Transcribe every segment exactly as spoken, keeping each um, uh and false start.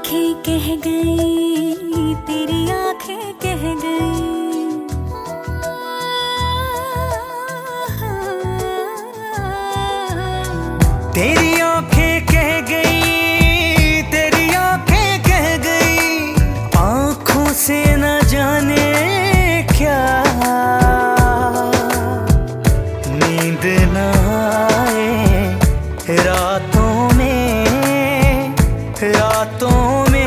आंखें कह गई, तेरी आंखें कह गई, तेरी आंखें कह गई, तेरी आंखें कह गई, आंखों से न जाने क्या, नींद न आए रातों में, रातों में।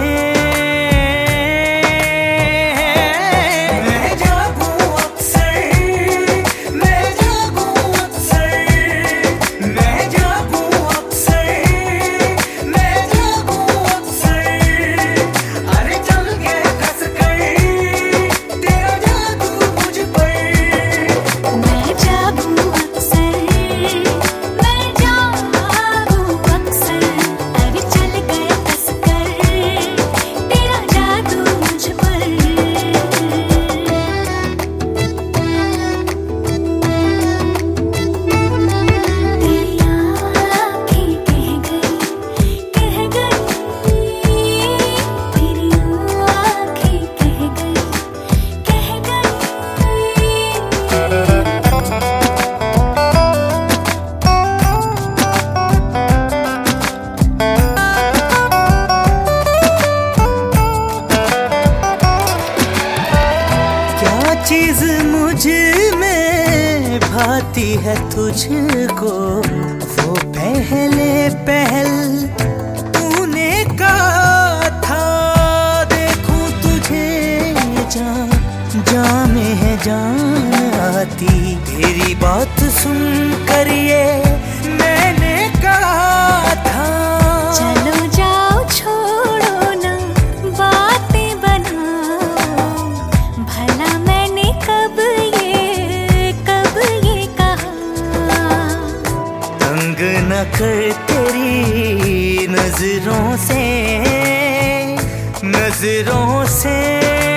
मैं जागूं अक्सर, मैं जागूं अक्सर, मैं जागूं अक्सर, मैं जागूं अक्सर, अरे चल के कस कर तेरा जादू मुझ पर। मैं जागूं अक्सर, मैं जागूं अक्सर, अरे चल गए कस कर तेरा जादू मुझ पर। तेरी आंखें कह गई, कह गई, तेरी आंखें कह गई, कह गई। क्या चीज मुझ में भाती है तुझको, वो पहले पहल तूने कहा था, देखूं तुझे जान जान में है जान आती, तेरी बात सुन कर ये मैंने कहा था। चलो जाओ छोड़ो ना बातें बनाओ, भला मैंने कब ये कब ये कहा। तंग न कर तेरी नजरों से, नजरों से